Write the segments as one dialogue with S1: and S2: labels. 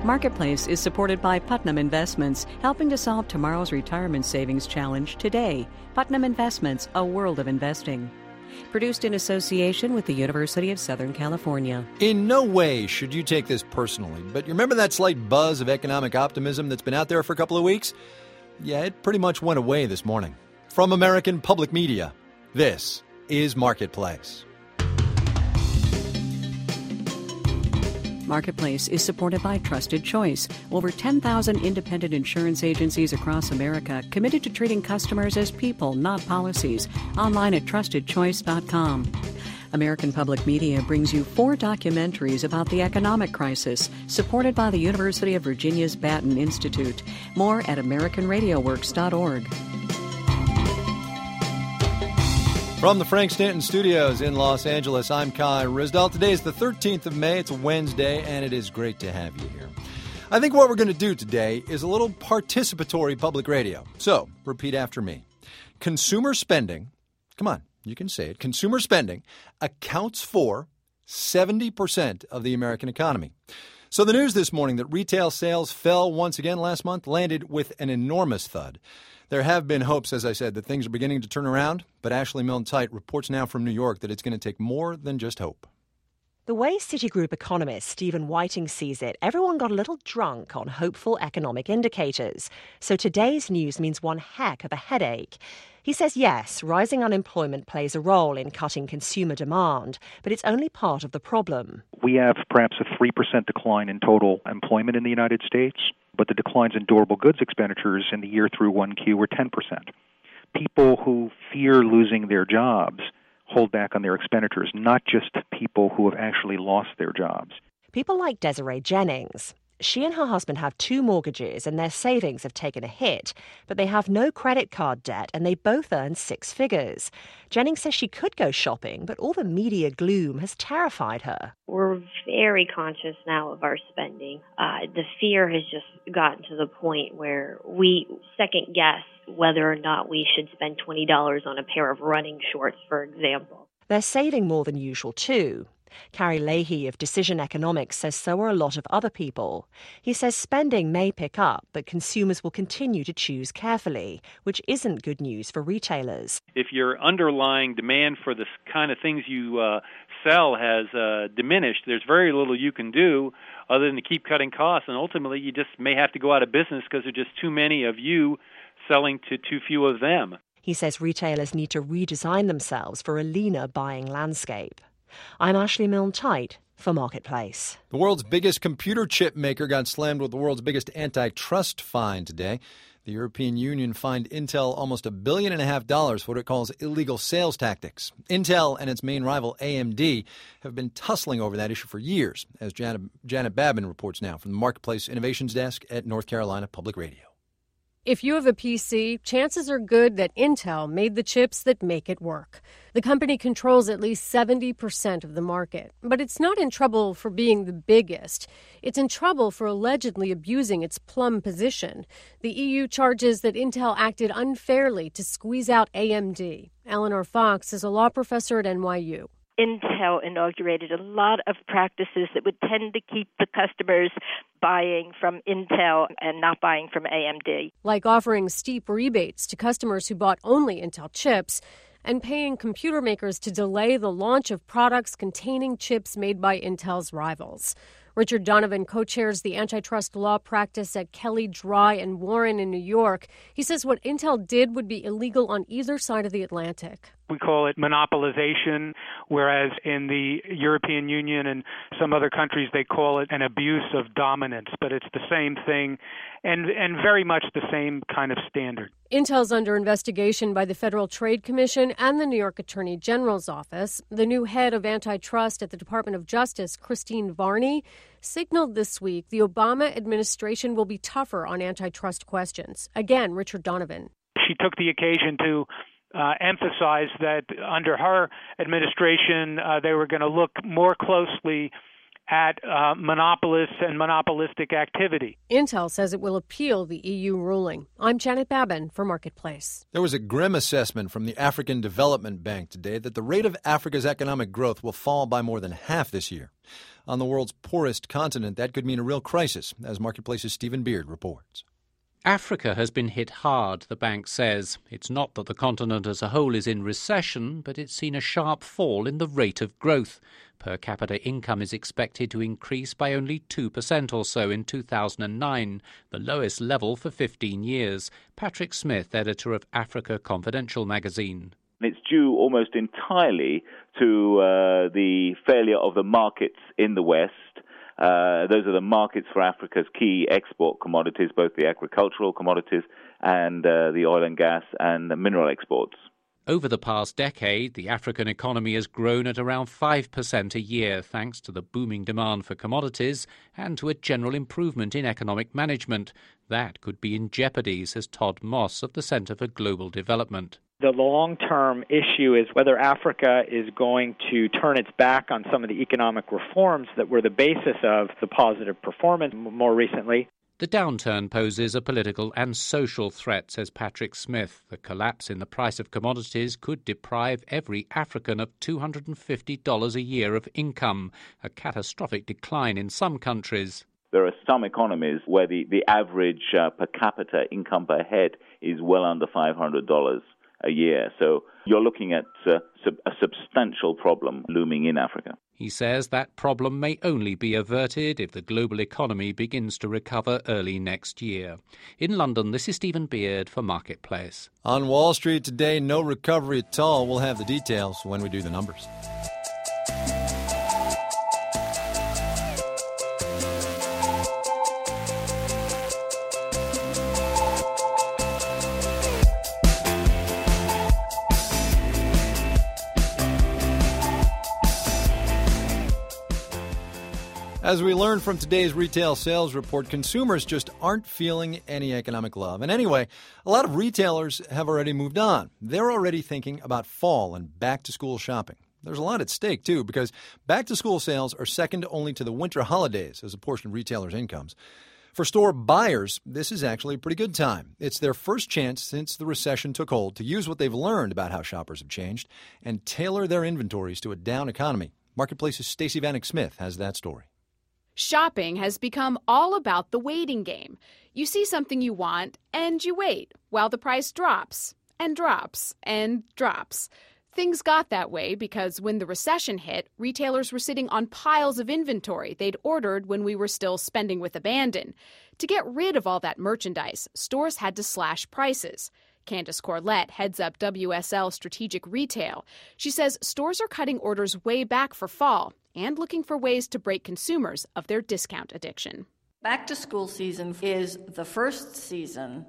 S1: Marketplace is supported by Putnam Investments, helping to solve tomorrow's retirement savings challenge today. Putnam Investments, a world of investing. Produced in association with the University of Southern California.
S2: In no way should you take this personally, but you remember that slight buzz of economic optimism that's been out there for a couple of weeks? Yeah, it pretty much went away this morning. From American Public Media, this is Marketplace.
S1: Marketplace is supported by Trusted Choice. Over 10,000 independent insurance agencies across America committed to treating customers as people, not policies. Online at trustedchoice.com. American Public Media brings you 4 documentaries about the economic crisis, supported by the University of Virginia's Batten Institute. More at AmericanRadioWorks.org.
S2: From the Frank Stanton Studios in Los Angeles, I'm Kai Ryssdal. Today is the 13th of May. It's a Wednesday, and it is great to have you here. I think what we're going to do today is a little participatory public radio. So, repeat after me. Consumer spending, come on, you can say it, consumer spending accounts for 70% of the American economy. So the news this morning that retail sales fell once again last month landed with an enormous thud. There have been hopes, as I said, that things are beginning to turn around, but Ashley Milne-Tite reports now from New York that it's going to take more than just hope.
S3: The way Citigroup economist Stephen Whiting sees it, everyone got a little drunk on hopeful economic indicators. So today's news means one heck of a headache. He says, yes, rising unemployment plays a role in cutting consumer demand, but it's only part of the problem.
S4: We have perhaps a 3% decline in total employment in the United States, but the declines in durable goods expenditures in the year through 1Q were 10%. People who fear losing their jobs hold back on their expenditures, not just people who have actually lost their jobs.
S3: People like Desiree Jennings. She and her husband have 2 mortgages and their savings have taken a hit, but they have no credit card debt and they both earn 6 figures. Jennings says she could go shopping, but all the media gloom has terrified her.
S5: We're very conscious now of our spending. The fear has just gotten to the point where we second guess whether or not we should spend $20 on a pair of running shorts, for example.
S3: They're saving more than usual too. Carrie Leahy of Decision Economics says so are a lot of other people. He says spending may pick up, but consumers will continue to choose carefully, which isn't good news for retailers.
S6: If your underlying demand for the kind of things you sell has diminished, there's very little you can do other than to keep cutting costs, and ultimately you just may have to go out of business because there are just too many of you selling to too few of them.
S3: He says retailers need to redesign themselves for a leaner buying landscape. I'm Ashley Milne-Tite for Marketplace.
S2: The world's biggest computer chip maker got slammed with the world's biggest antitrust fine today. The European Union fined Intel almost $1.5 billion for what it calls illegal sales tactics. Intel and its main rival AMD have been tussling over that issue for years, as Janet Babin reports now from the Marketplace Innovations Desk at North Carolina Public Radio.
S7: If you have a PC, chances are good that Intel made the chips that make it work. The company controls at least 70% of the market, but it's not in trouble for being the biggest. It's in trouble for allegedly abusing its plum position. The EU charges that Intel acted unfairly to squeeze out AMD. Eleanor Fox is a law professor at NYU.
S8: Intel inaugurated a lot of practices that would tend to keep the customers buying from Intel and not buying from AMD.
S7: Like offering steep rebates to customers who bought only Intel chips and paying computer makers to delay the launch of products containing chips made by Intel's rivals. Richard Donovan co-chairs the antitrust law practice at Kelly, Dry & Warren in New York. He says what Intel did would be illegal on either side of the Atlantic.
S9: We call it monopolization, whereas in the European Union and some other countries they call it an abuse of dominance. But it's the same thing and very much the same kind of standard.
S7: Intel's under investigation by the Federal Trade Commission and the New York Attorney General's office. The new head of antitrust at the Department of Justice, Christine Varney, signaled this week the Obama administration will be tougher on antitrust questions. Again, Richard Donovan.
S9: She took the occasion to emphasize that under her administration, they were going to look more closely at monopolists and monopolistic activity.
S7: Intel says it will appeal the EU ruling. I'm Janet Babin for Marketplace.
S2: There was a grim assessment from the African Development Bank today that the rate of Africa's economic growth will fall by more than half this year. On the world's poorest continent, that could mean a real crisis, as Marketplace's Stephen Beard reports.
S10: Africa has been hit hard, the bank says. It's not that the continent as a whole is in recession, but it's seen a sharp fall in the rate of growth. Per capita income is expected to increase by only 2% or so in 2009, the lowest level for 15 years. Patrick Smith, editor of Africa Confidential magazine.
S11: It's due almost entirely to the failure of the markets in the West. Those are the markets for Africa's key export commodities, both the agricultural commodities and the oil and gas and the mineral exports.
S10: Over the past decade, the African economy has grown at around 5% a year, thanks to the booming demand for commodities and to a general improvement in economic management. That could be in jeopardy, says Todd Moss of the Center for Global Development.
S12: The long-term issue is whether Africa is going to turn its back on some of the economic reforms that were the basis of the positive performance more recently.
S10: The downturn poses a political and social threat, says Patrick Smith. The collapse in the price of commodities could deprive every African of $250 a year of income, a catastrophic decline in some countries.
S11: There are some economies where the average per capita income per head is well under $500 a year. So you're looking at a substantial problem looming in Africa.
S10: He says that problem may only be averted if the global economy begins to recover early next year. In London, this is Stephen Beard for Marketplace.
S2: On Wall Street today, no recovery at all. We'll have the details when we do the numbers. As we learned from today's retail sales report, consumers just aren't feeling any economic love. And anyway, a lot of retailers have already moved on. They're already thinking about fall and back-to-school shopping. There's a lot at stake, too, because back-to-school sales are second only to the winter holidays as a portion of retailers' incomes. For store buyers, this is actually a pretty good time. It's their first chance since the recession took hold to use what they've learned about how shoppers have changed and tailor their inventories to a down economy. Marketplace's Stacey Vanek Smith has that story.
S13: Shopping has become all about the waiting game. You see something you want, and you wait while the price drops and drops and drops. Things got that way because when the recession hit, retailers were sitting on piles of inventory they'd ordered when we were still spending with abandon. To get rid of all that merchandise, stores had to slash prices. Candace Corlett heads up WSL Strategic Retail. She says stores are cutting orders way back for fall and looking for ways to break consumers of their discount addiction.
S14: Back to school season is the first season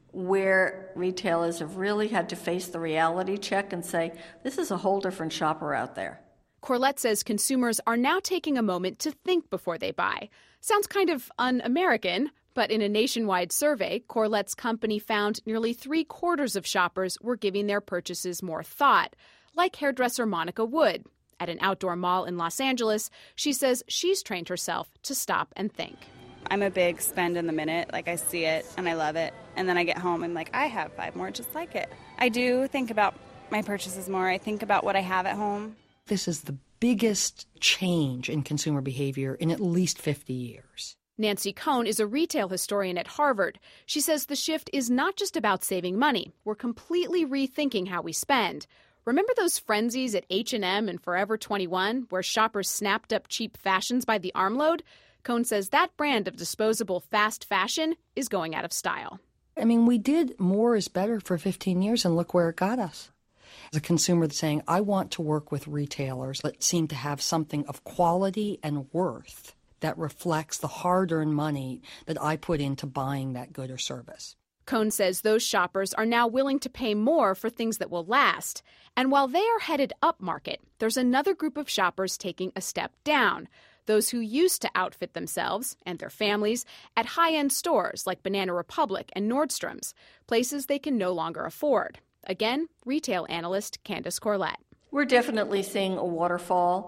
S14: where retailers have really had to face the reality check and say, this is a whole different shopper out there.
S13: Corlett says consumers are now taking a moment to think before they buy. Sounds kind of un-American, but in a nationwide survey, Corlett's company found nearly 3/4 of shoppers were giving their purchases more thought, like hairdresser Monica Wood. At an outdoor mall in Los Angeles, she says she's trained herself to stop and think.
S15: I'm a big spend in the minute. Like, I see it and I love it. And then I get home and I have 5 more just like it. I do think about my purchases more. I think about what I have at home.
S16: This is the biggest change in consumer behavior in at least 50 years.
S13: Nancy Cohn is a retail historian at Harvard. She says the shift is not just about saving money. We're completely rethinking how we spend. Remember those frenzies at H&M and Forever 21 where shoppers snapped up cheap fashions by the armload? Cohn says that brand of disposable fast fashion is going out of style.
S16: I mean, we did more is better for 15 years, and look where it got us. As a consumer saying, I want to work with retailers that seem to have something of quality and worth that reflects the hard-earned money that I put into buying that good or service.
S13: Cohn says those shoppers are now willing to pay more for things that will last. And while they are headed up market, there's another group of shoppers taking a step down. Those who used to outfit themselves and their families at high-end stores like Banana Republic and Nordstrom's, places they can no longer afford. Again, retail analyst Candace Corlett.
S14: We're definitely seeing a waterfall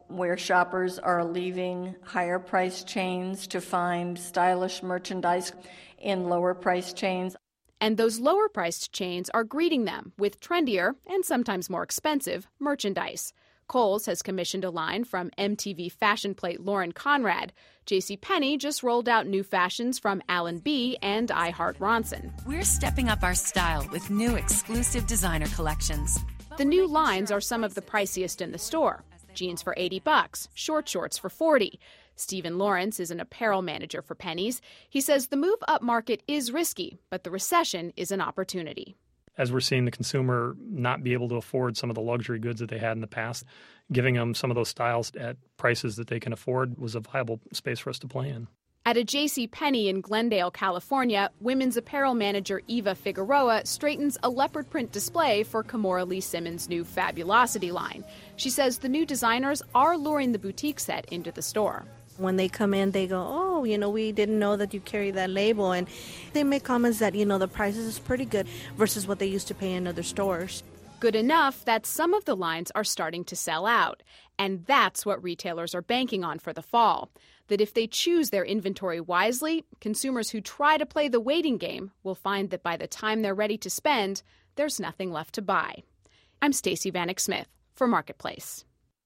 S14: where shoppers are leaving higher price chains to find stylish merchandise in lower price chains.
S13: And those lower priced chains are greeting them with trendier and sometimes more expensive merchandise. Kohl's has commissioned a line from MTV fashion plate Lauren Conrad. JCPenney just rolled out new fashions from Alan B and I Heart Ronson.
S17: We're stepping up our style with new exclusive designer collections.
S13: The new lines are some of the priciest in the store. Jeans for $80, short shorts for $40. Stephen Lawrence is an apparel manager for Penny's. He says the move up market is risky, but the recession is an opportunity.
S18: As we're seeing the consumer not be able to afford some of the luxury goods that they had in the past, giving them some of those styles at prices that they can afford was a viable space for us to play in.
S13: At a JCPenney in Glendale, California, women's apparel manager Eva Figueroa straightens a leopard print display for Kimora Lee Simmons' new Fabulosity line. She says the new designers are luring the boutique set into the store.
S19: When they come in, they go, oh, we didn't know that you carry that label. And they make comments that, the prices is pretty good versus what they used to pay in other stores.
S13: Good enough that some of the lines are starting to sell out. And that's what retailers are banking on for the fall. That if they choose their inventory wisely, consumers who try to play the waiting game will find that by the time they're ready to spend, there's nothing left to buy. I'm Stacey Vanek Smith for Marketplace.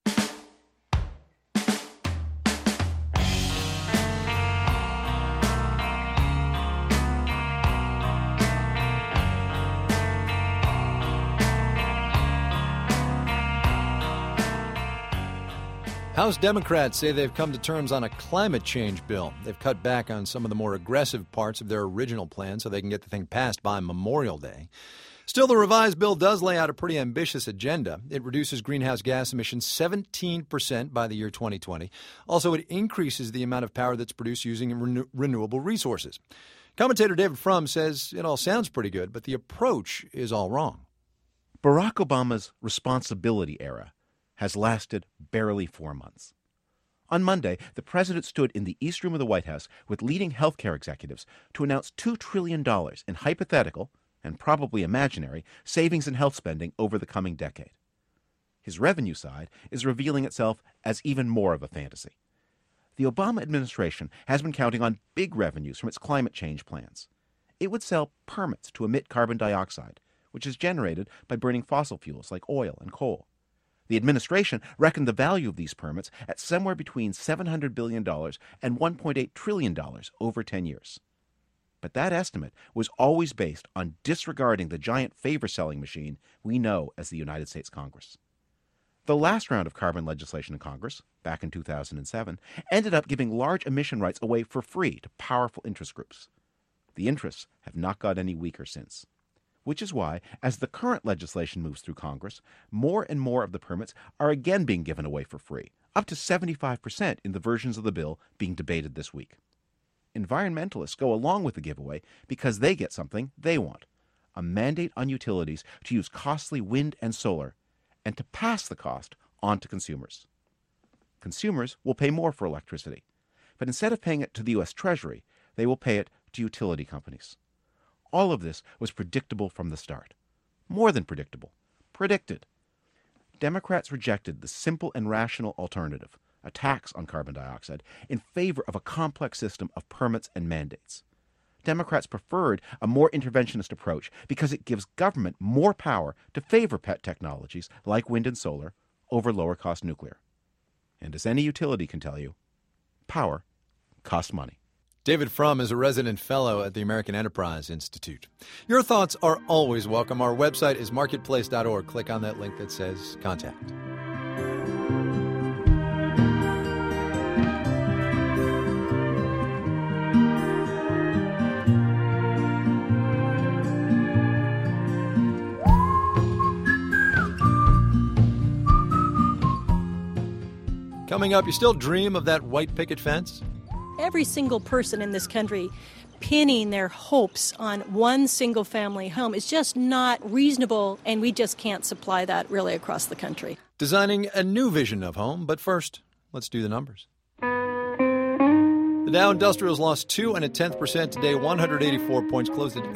S2: House Democrats say they've come to terms on a climate change bill. They've cut back on some of the more aggressive parts of their original plan so they can get the thing passed by Memorial Day. Still, the revised bill does lay out a pretty ambitious agenda. It reduces greenhouse gas emissions 17% by the year 2020. Also, it increases the amount of power that's produced using renewable resources. Commentator David Frum says it all sounds pretty good, but the approach is all wrong.
S20: Barack Obama's responsibility era has lasted barely 4 months. On Monday, the president stood in the East Room of the White House with leading healthcare executives to announce $2 trillion in hypothetical, and probably imaginary, savings in health spending over the coming decade. His revenue side is revealing itself as even more of a fantasy. The Obama administration has been counting on big revenues from its climate change plans. It would sell permits to emit carbon dioxide, which is generated by burning fossil fuels like oil and coal. The administration reckoned the value of these permits at somewhere between $700 billion and $1.8 trillion over 10 years. But that estimate was always based on disregarding the giant favor-selling machine we know as the United States Congress. The last round of carbon legislation in Congress, back in 2007, ended up giving large emission rights away for free to powerful interest groups. The interests have not got any weaker since. Which is why, as the current legislation moves through Congress, more and more of the permits are again being given away for free, up to 75% in the versions of the bill being debated this week. Environmentalists go along with the giveaway because they get something they want, a mandate on utilities to use costly wind and solar, and to pass the cost on to consumers. Consumers will pay more for electricity, but instead of paying it to the U.S. Treasury, they will pay it to utility companies. All of this was predictable from the start. More than predictable. Predicted. Democrats rejected the simple and rational alternative, a tax on carbon dioxide, in favor of a complex system of permits and mandates. Democrats preferred a more interventionist approach because it gives government more power to favor pet technologies like wind and solar over lower-cost nuclear. And as any utility can tell you, power costs money.
S2: David Frum is a resident fellow at the American Enterprise Institute. Your thoughts are always welcome. Our website is marketplace.org. Click on that link that says Contact. Coming up, you still dream of that white picket fence?
S21: Every single person in this country pinning their hopes on one single-family home is just not reasonable, and we just can't supply that really across the country.
S2: Designing a new vision of home, but first, let's do the numbers. The Dow Industrials lost 2.1% today, 184 points, closed at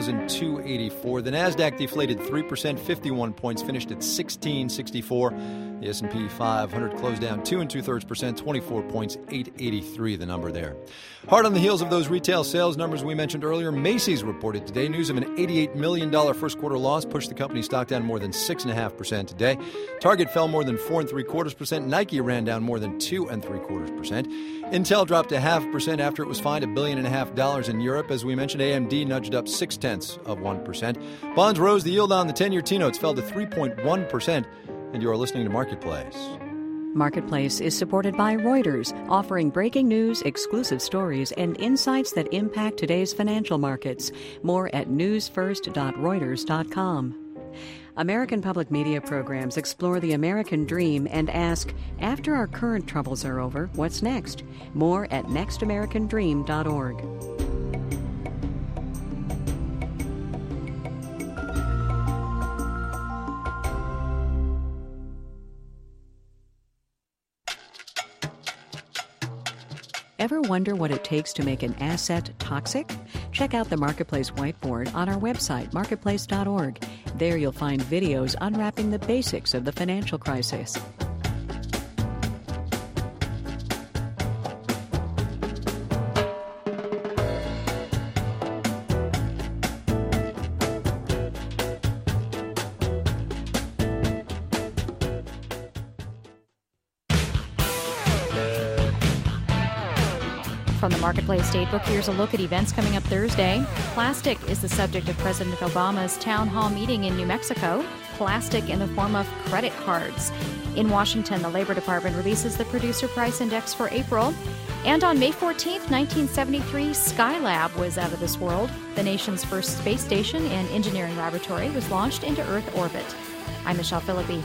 S2: 8,284. The Nasdaq deflated 3%, 51 points, finished at 1,664. The S&P 500 closed down 2 2/3%, 24 points, 883 the number there. Hard on the heels of those retail sales numbers we mentioned earlier, Macy's reported today news of an $88 million first quarter loss pushed the company's stock down more than 6.5% today. Target fell more than 4 3/4%. Nike ran down more than 2 3/4%. Intel dropped 0.5% after it was fined $1.5 billion in Europe. As we mentioned, AMD nudged up 0.6%. Bonds rose. The yield on the 10-year T-notes fell to 3.1%. And you are listening to Marketplace.
S1: Marketplace is supported by Reuters, offering breaking news, exclusive stories, and insights that impact today's financial markets. More at newsfirst.reuters.com. American public media programs explore the American dream and ask, after our current troubles are over, what's next? More at nextamericandream.org. Ever wonder what it takes to make an asset toxic? Check out the Marketplace whiteboard on our website, marketplace.org. There you'll find videos unwrapping the basics of the financial crisis.
S22: From the Marketplace Datebook, here's a look at events coming up Thursday. Plastic is the subject of President Obama's town hall meeting in New Mexico. Plastic in the form of credit cards. In Washington, the Labor Department releases the Producer Price Index for April. And on May 14th, 1973, Skylab was out of this world. The nation's first space station and engineering laboratory was launched into Earth orbit. I'm Michelle Philippi.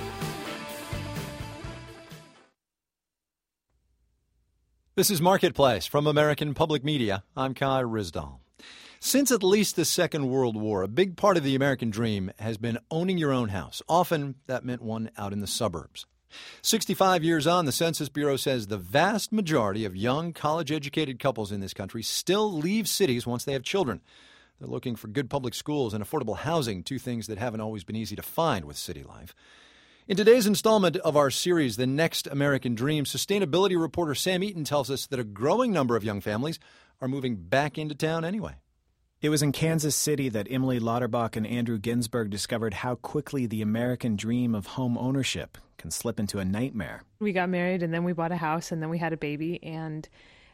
S2: This is Marketplace from American Public Media. I'm Kai Ryssdal. Since at least the Second World War, a big part of the American dream has been owning your own house. Often, that meant one out in the suburbs. 65 years on, the Census Bureau says the vast majority of young, college-educated couples in this country still leave cities once they have children. They're looking for good public schools and affordable housing, two things that haven't always been easy to find with city life. In today's installment of our series, The Next American Dream, sustainability reporter Sam Eaton tells us that a growing number of young families are moving back into town anyway.
S23: It was in Kansas City that Emily Lauterbach and Andrew Ginsberg discovered how quickly the American dream of home ownership can slip into a nightmare.
S24: We got married, and then we bought a house, and then we had a baby, and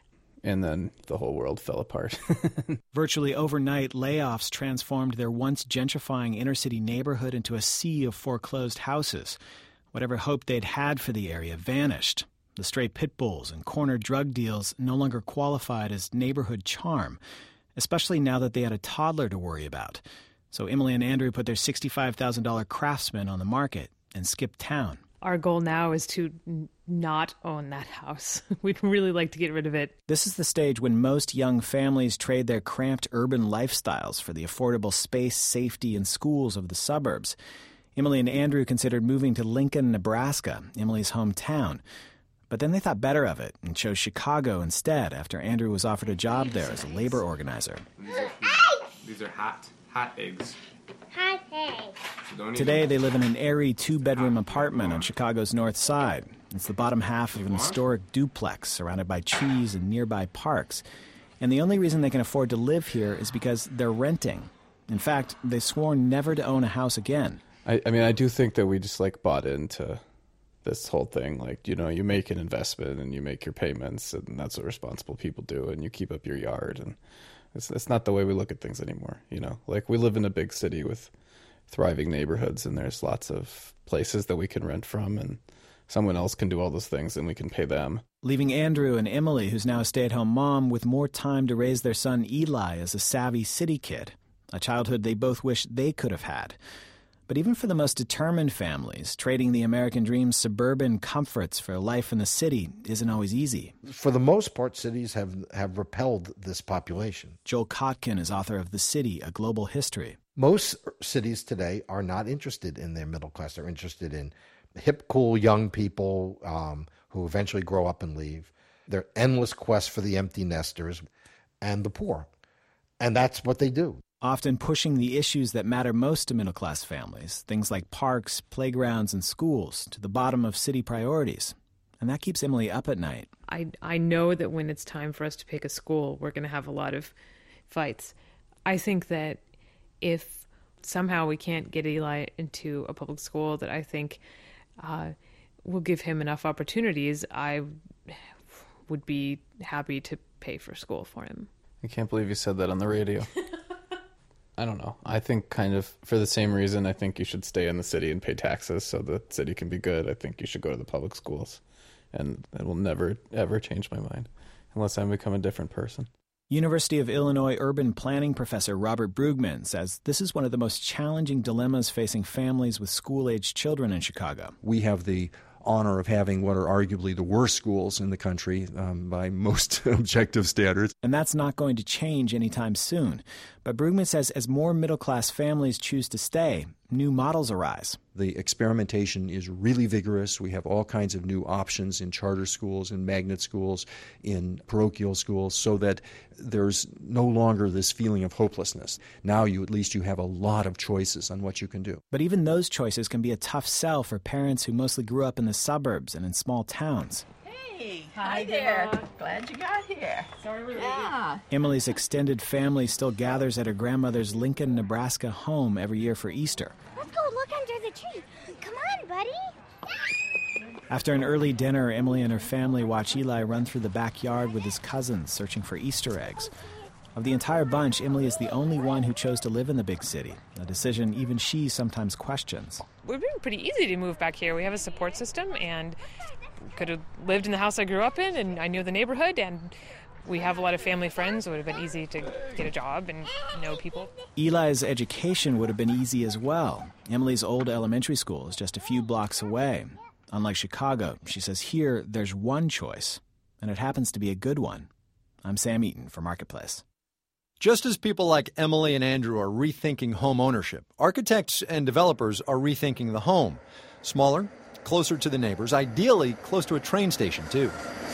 S25: then the whole world fell apart.
S23: Virtually overnight, layoffs transformed their once gentrifying inner-city neighborhood into a sea of foreclosed houses. Whatever hope they'd had for the area vanished. The stray pit bulls and corner drug deals no longer qualified as neighborhood charm, especially now that they had a toddler to worry about. So Emily and Andrew put their $65,000 Craftsman on the market and skipped town.
S24: Our goal now is to not own that house. We'd really like to get rid of it.
S23: This is the stage when most young families trade their cramped urban lifestyles for the affordable space, safety, and schools of the suburbs. Emily and Andrew considered moving to Lincoln, Nebraska, Emily's hometown. But then they thought better of it and chose Chicago instead after Andrew was offered a job there as a labor organizer.
S26: These are hot eggs.
S23: Hot eggs. Today they live in an airy two-bedroom apartment on Chicago's north side. It's the bottom half of an historic duplex surrounded by trees and nearby parks. And the only reason they can afford to live here is because they're renting. In fact, they've sworn never to own a house again.
S25: I do think that we just bought into this whole thing. You make an investment and you make your payments, and that's what responsible people do, and you keep up your yard. And it's not the way we look at things anymore. We live in a big city with thriving neighborhoods, and there's lots of places that we can rent from, and someone else can do all those things and we can pay them.
S23: Leaving Andrew and Emily, who's now a stay-at-home mom, with more time to raise their son Eli as a savvy city kid, a childhood they both wish they could have had. But even for the most determined families, trading the American dream's suburban comforts for life in the city isn't always easy.
S27: For the most part, cities have repelled this population.
S23: Joel Kotkin is author of The City, A Global History.
S27: Most cities today are not interested in their middle class. They're interested in hip, cool young people who eventually grow up and leave. Their endless quest for the empty nesters and the poor. And that's what they do.
S23: often pushing the issues that matter most to middle-class families, things like parks, playgrounds, and schools, to the bottom of city priorities. And that keeps Emily up at night.
S24: I know that when it's time for us to pick a school, we're going to have a lot of fights. I think that if somehow we can't get Eli into a public school that I think will give him enough opportunities, I would be happy to pay for school for him.
S25: I can't believe you said that on the radio. I don't know. I think kind of for the same reason, I think you should stay in the city and pay taxes so the city can be good. I think you should go to the public schools. And it will never, ever change my mind unless I become a different person.
S23: University of Illinois urban planning professor Robert Brugman says this is one of the most challenging dilemmas facing families with school-aged children in Chicago.
S3: We have the honor of having what are arguably the worst schools in the country by most objective standards.
S23: And that's not going to change anytime soon. But Brugman says as more middle-class families choose to stay, new models arise.
S3: The experimentation is really vigorous. We have all kinds of new options in charter schools, in magnet schools, in parochial schools, so that there's no longer this feeling of hopelessness. Now at least you have a lot of choices on what you can do.
S23: But even those choices can be a tough sell for parents who mostly grew up in the suburbs and in small towns.
S4: Hey, hi there. Glad you got here.
S24: Sorry we're late.
S4: Yeah.
S23: Emily's extended family still gathers at her grandmother's Lincoln, Nebraska home every year for Easter.
S5: Let's go look under the tree. Come on, buddy.
S23: After an early dinner, Emily and her family watch Eli run through the backyard with his cousins, searching for Easter eggs. Of the entire bunch, Emily is the only one who chose to live in the big city, a decision even she sometimes questions.
S24: We've been pretty easy to move back here. We have a support system, and could have lived in the house I grew up in, and I knew the neighborhood, and we have a lot of family friends. It would have been easy to get a job and know people.
S23: Eli's education would have been easy as well. Emily's old elementary school is just a few blocks away. Unlike Chicago, she says here there's one choice, and it happens to be a good one. I'm Sam Eaton for Marketplace.
S2: Just as people like Emily and Andrew are rethinking home ownership, architects and developers are rethinking the home. Smaller, closer to the neighbors, ideally close to a train station, too.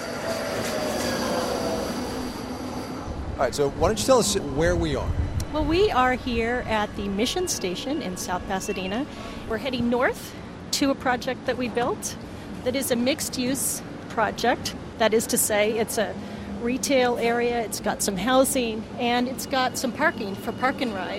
S2: All right, so why don't you tell us where we are?
S21: Well, we are here at the Mission Station in South Pasadena. We're heading north to a project that we built that is a mixed-use project. That is to say, it's a retail area, it's got some housing, and it's got some parking for park and ride.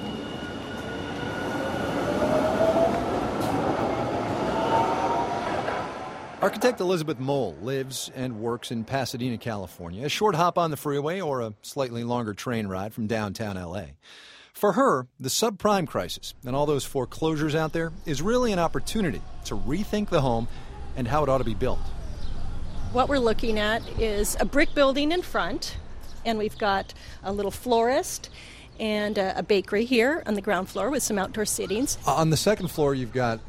S2: Architect Elizabeth Mole lives and works in Pasadena, California, a short hop on the freeway or a slightly longer train ride from downtown L.A. For her, the subprime crisis and all those foreclosures out there is really an opportunity to rethink the home and how it ought to be built.
S21: What we're looking at is a brick building in front, and we've got a little florist and a bakery here on the ground floor with some outdoor seatings.
S2: On the second floor, you've got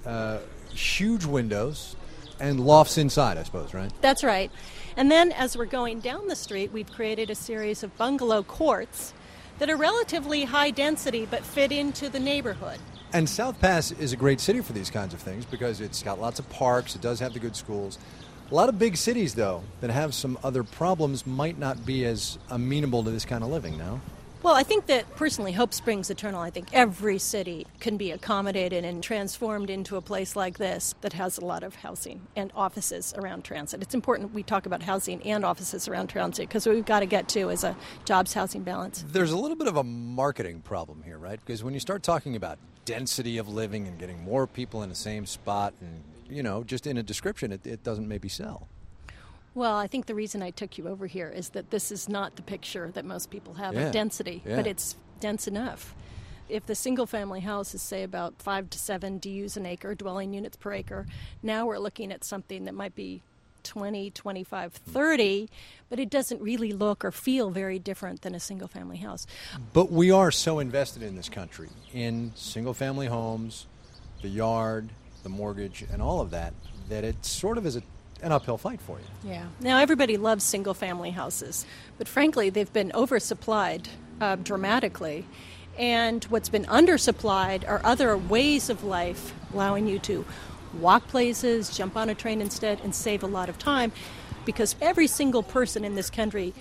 S2: huge windows and lofts inside, I suppose, right?
S21: That's right. And then as we're going down the street, we've created a series of bungalow courts that are relatively high density but fit into the neighborhood.
S2: And South Pass is a great city for these kinds of things because it's got lots of parks, it does have the good schools. A lot of big cities, though, that have some other problems might not be as amenable to this kind of living, no?
S21: Well, I think that personally, hope springs eternal. I think every city can be accommodated and transformed into a place like this that has a lot of housing and offices around transit. It's important we talk about housing and offices around transit because what we've got to get to is a jobs-housing balance.
S2: There's a little bit of a marketing problem here, right? Because when you start talking about density of living and getting more people in the same spot and, you know, just in a description, it doesn't maybe sell.
S21: Well, I think the reason I took you over here is that this is not the picture that most people have of density, but it's dense enough. If the single-family house is, say, about 5 to 7 DUs an acre, dwelling units per acre, now we're looking at something that might be 20, 25, 30, but it doesn't really look or feel very different than a single-family house.
S2: But we are so invested in this country, in single-family homes, the yard, the mortgage, and all of that, that it sort of is an uphill fight for you.
S21: Yeah. Now, everybody loves single-family houses, but frankly, they've been oversupplied dramatically. And what's been undersupplied are other ways of life, allowing you to walk places, jump on a train instead, and save a lot of time, because every single person in this country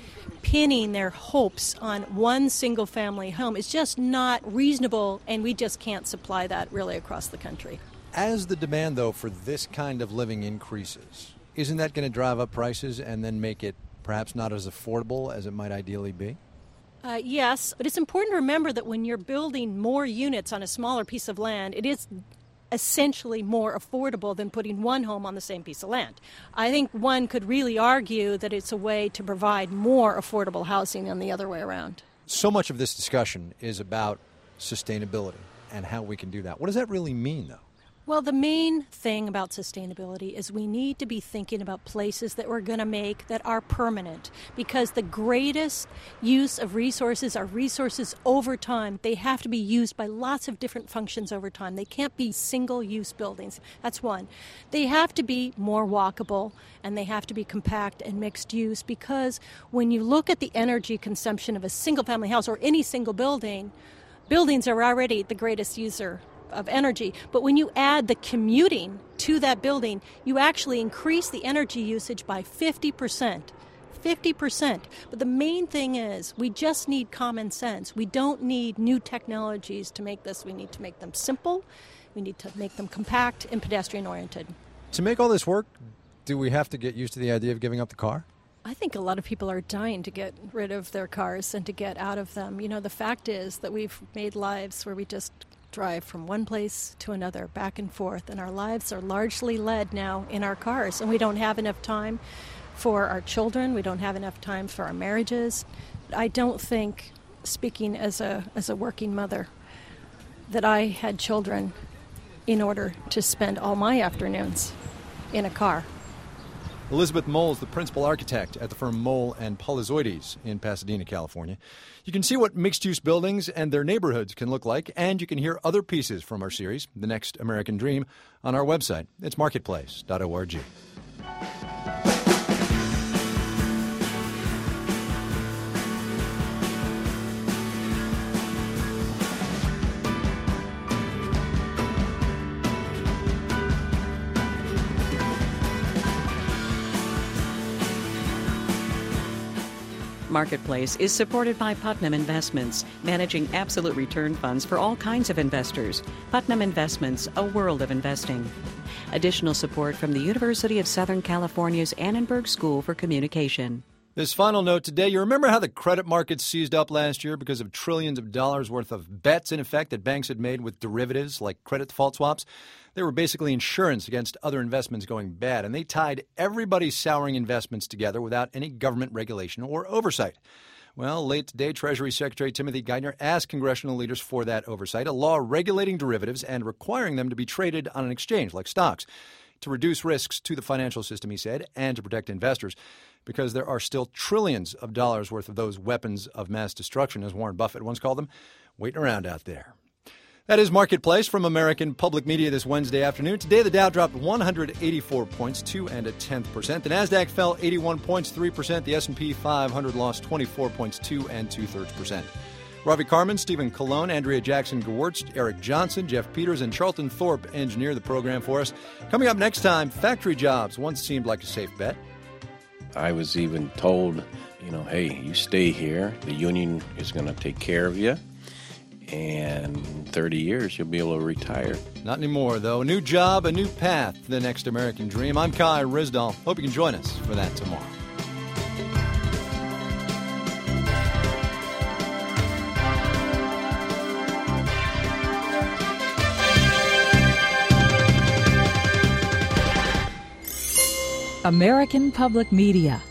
S21: pinning their hopes on one single-family home is just not reasonable, and we just can't supply that really across the country.
S2: As the demand, though, for this kind of living increases, isn't that going to drive up prices and then make it perhaps not as affordable as it might ideally be?
S21: Yes, but it's important to remember that when you're building more units on a smaller piece of land, it is essentially more affordable than putting one home on the same piece of land. I think one could really argue that it's a way to provide more affordable housing than the other way around.
S2: So much of this discussion is about sustainability and how we can do that. What does that really mean, though?
S21: Well, the main thing about sustainability is we need to be thinking about places that we're going to make that are permanent, because the greatest use of resources are resources over time. They have to be used by lots of different functions over time. They can't be single-use buildings. That's one. They have to be more walkable, and they have to be compact and mixed use, because when you look at the energy consumption of a single-family house or any single building, buildings are already the greatest user of energy. But when you add the commuting to that building, you actually increase the energy usage by 50%. 50%. But the main thing is we just need common sense. We don't need new technologies to make this. We need to make them simple. We need to make them compact and pedestrian-oriented.
S2: To make all this work, do we have to get used to the idea of giving up the car?
S21: I think a lot of people are dying to get rid of their cars and to get out of them. You know, the fact is that we've made lives where we just drive from one place to another, back and forth, and our lives are largely led now in our cars, and we don't have enough time for our children. We don't have enough time for our marriages. I don't think, speaking as a working mother, that I had children in order to spend all my afternoons in a car.
S2: Elizabeth Mole is the principal architect at the firm Mole and Polizoides in Pasadena, California. You can see what mixed-use buildings and their neighborhoods can look like, and you can hear other pieces from our series, The Next American Dream, on our website. It's marketplace.org.
S1: Marketplace is supported by Putnam Investments, managing absolute return funds for all kinds of investors. Putnam Investments, a world of investing. Additional support from the University of Southern California's Annenberg School for Communication.
S2: This final note today, you remember how the credit markets seized up last year because of trillions of dollars worth of bets, in effect, that banks had made with derivatives like credit default swaps? They were basically insurance against other investments going bad, and they tied everybody's souring investments together without any government regulation or oversight. Well, late today, Treasury Secretary Timothy Geithner asked congressional leaders for that oversight, a law regulating derivatives and requiring them to be traded on an exchange like stocks, to reduce risks to the financial system, he said, and to protect investors, because there are still trillions of dollars worth of those weapons of mass destruction, as Warren Buffett once called them, waiting around out there. That is Marketplace from American Public Media this Wednesday afternoon. Today, the Dow dropped 184 points, 2.1%. The Nasdaq fell 81 points, 3%. The S&P 500 lost 24 points, 2.2%. Ravi Carmen, Stephen Colon, Andrea Jackson-Gewurtz, Eric Johnson, Jeff Peters, and Charlton Thorpe engineer the program for us. Coming up next time, factory jobs once seemed like a safe bet.
S6: I was even told, hey, you stay here. The union is going to take care of you. And in 30 years, you'll be able to retire.
S2: Not anymore, though. A new job, a new path, the next American dream. I'm Kai Ryssdal. Hope you can join us for that tomorrow.
S7: American Public Media